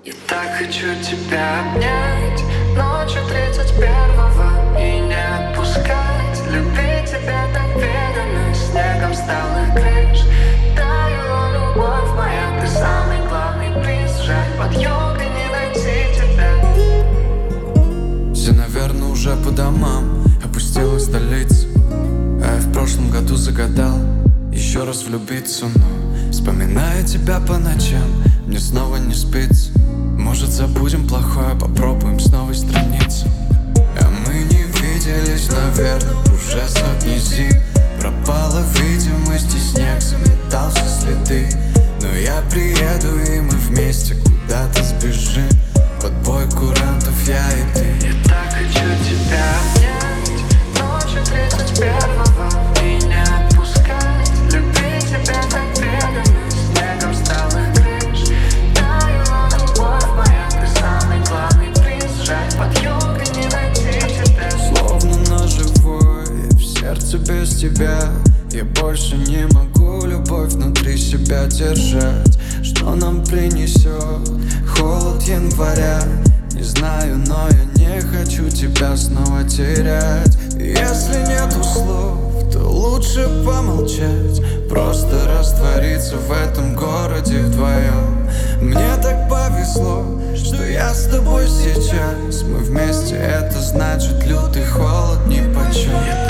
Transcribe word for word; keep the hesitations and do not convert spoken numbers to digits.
Я так хочу тебя обнять ночью тридцать первого и не отпускать. Любить тебя так преданно, снегом сталых крыш. Таяла любовь моя, ты самый главный приз. Жаль, под югой не найти тебя. Все, наверное, уже по домам, опустилась столица. А я в прошлом году загадал еще раз влюбиться, но вспоминая тебя по ночам, мне снова не спится. Может, забудем плохое, попробуем с новой страницы. А мы не виделись, наверное, уже сотни зим. Пропала видимость, и снег заметал все следы. Но я приеду, и мы вместе куда-то сбежим. Под бой курантов я и ты. Я так хочу тебя обнять ночью тридцать первого и не отпускать. Любить тебя так преданно, снегом сталых крыш. Таяла любовь моя, ты самый главный приз. Жаль, под югой не найти тебя. Словно ножевой в сердце без тебя. Я больше не могу любовь внутри себя держать. Что нам принесет холод января? Не знаю, но я не хочу тебя снова терять. Если нету слов, то лучше помолчать. Просто раствориться в этом городе вдвоем. Мне так повезло, что я с тобой сейчас. Мы вместе, это значит лютый холод нипочем.